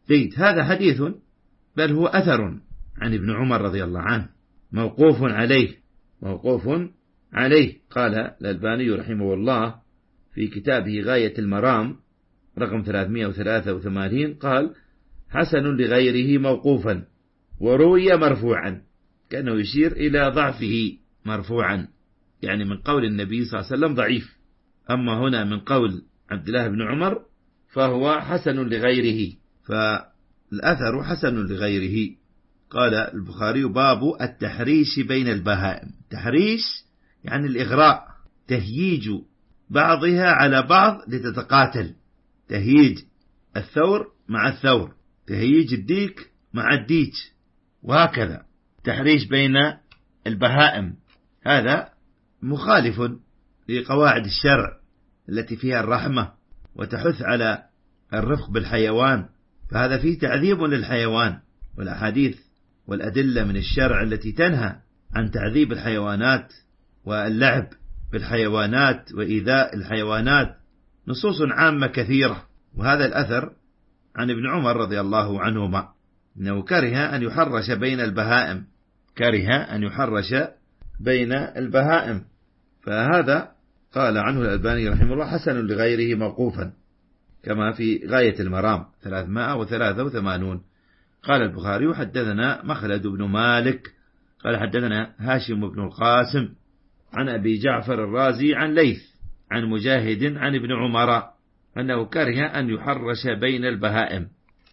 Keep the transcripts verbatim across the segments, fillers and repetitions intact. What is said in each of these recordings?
جيد. هذا حديث بل هو أثر عن ابن عمر رضي الله عنه موقوف عليه موقوف عليه. قال الألباني رحمه الله في كتابه غاية المرام رقم ثلاثمائة وثلاثة وثمانين قال حسن لغيره موقوفا وروي مرفوعا، كأنه يشير إلى ضعفه مرفوعا، يعني من قول النبي صلى الله عليه وسلم ضعيف، أما هنا من قول عبد الله بن عمر فهو حسن لغيره، فالأثر حسن لغيره. قال البخاري باب التحريش بين البهائم. تحريش يعني الإغراء، تهييج بعضها على بعض لتتقاتل، تهييج الثور مع الثور، تهييج الديك مع الديك، وهكذا تحريش بين البهائم. هذا مخالف لقواعد الشرع التي فيها الرحمة وتحث على الرفق بالحيوان، فهذا فيه تعذيب للحيوان، والأحاديث والأدلة من الشرع التي تنهى عن تعذيب الحيوانات واللعب بالحيوانات وإيذاء الحيوانات نصوص عامة كثيرة. وهذا الأثر عن ابن عمر رضي الله عنهما أنه كره أن يحرش بين البهائم، كره أن يحرش بين البهائم، فهذا قال عنه الألباني رحمه الله حسن لغيره موقوفا كما في غاية المرام ثلاثمائة وثلاثة وثمانين. قال البخاري حدثنا مخلد بن مالك قال حدثنا هاشم بن القاسم عن أبي جعفر الرازي عن ليث عن مجاهد عن ابن عمر أنه كره أن يحرش بين البهائم.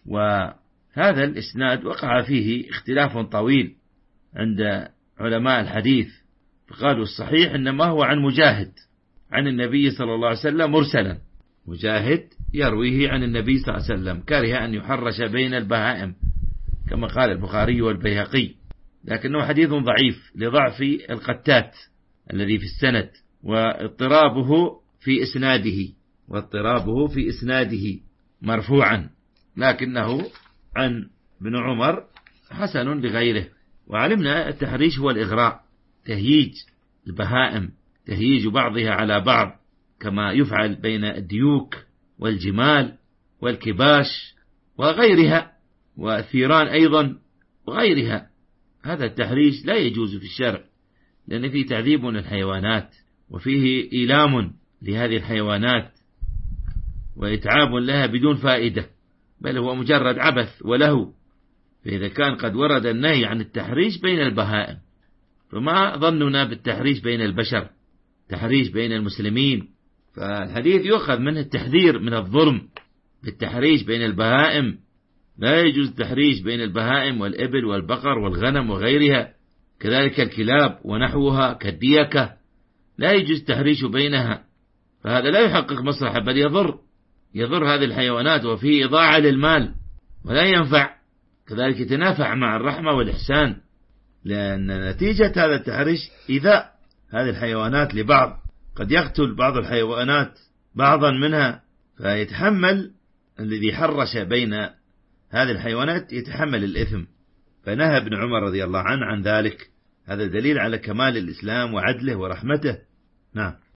وهذا الإسناد وقع فيه اختلاف طويل عند علماء الحديث، فقالوا الصحيح إنما هو عن مجاهد عن النبي صلى الله عليه وسلم مرسلا، مجاهد يرويه عن النبي صلى الله عليه وسلم كره أن يحرش بين البهائم كما قال البخاري والبيهقي، لكنه حديث ضعيف لضعف القتات الذي في السند واضطرابه في إسناده واضطرابه في إسناده مرفوعا، لكنه عن ابن عمر حسن لغيره. وعلمنا التحريش هو الإغراء، تهييج البهائم، تهييج بعضها على بعض كما يفعل بين الديوك والجمال والكباش وغيرها والثيران أيضا وغيرها. هذا التحريش لا يجوز في الشرع، لأن فيه تعذيب للحيوانات وفيه إيلام لهذه الحيوانات وإتعاب لها بدون فائدة، بل هو مجرد عبث وله. فإذا كان قد ورد النهي عن التحريش بين البهائم، فما ظننا بالتحريش بين البشر، تحريش بين المسلمين؟ فالحديث يؤخذ منه التحذير من الظلم بالتحريش بين البهائم. لا يجوز التحريش بين البهائم والإبل والبقر والغنم وغيرها، كذلك الكلاب ونحوها كالديكة لا يجوز التحريش بينها، فهذا لا يحقق مصلحة بل يضر يضر هذه الحيوانات وفيه إضاعة للمال ولا ينفع. كذلك يتنافع مع الرحمة والإحسان، لأن نتيجة هذا التحريش إيذاء هذه الحيوانات لبعض، قد يقتل بعض الحيوانات بعضا منها، فيتحمل الذي حرش بين هذه الحيوانات يتحمل الإثم. فنهى ابن عمر رضي الله عنه عن ذلك. هذا دليل على كمال الإسلام وعدله ورحمته. نعم.